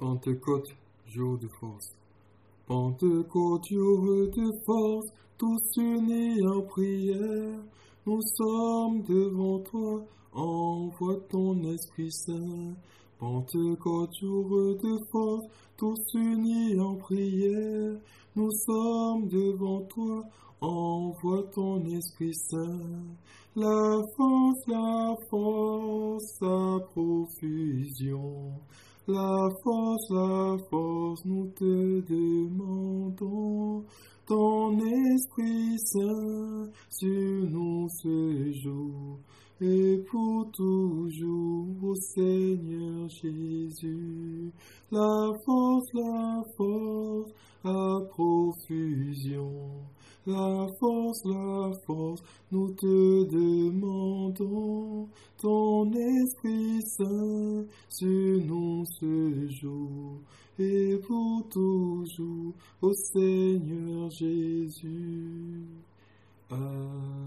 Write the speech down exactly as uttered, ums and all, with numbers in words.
Pentecôte, jour de force. Pentecôte, jour de force, tous unis en prière. Nous sommes devant toi, envoie ton Esprit Saint. Pentecôte, jour de force, tous unis en prière. Nous sommes devant toi, envoie ton Esprit Saint. La force, la force, à profusion. La force, la force, nous te demandons. Ton Esprit Saint sur nous ce jour et pour toujours, ô Seigneur Jésus. La force, la force, à profusion. La force, la force, nous te demandons. Ton Esprit Saint sur nous ce jour et pour toujours, ô Seigneur Jésus. Amen.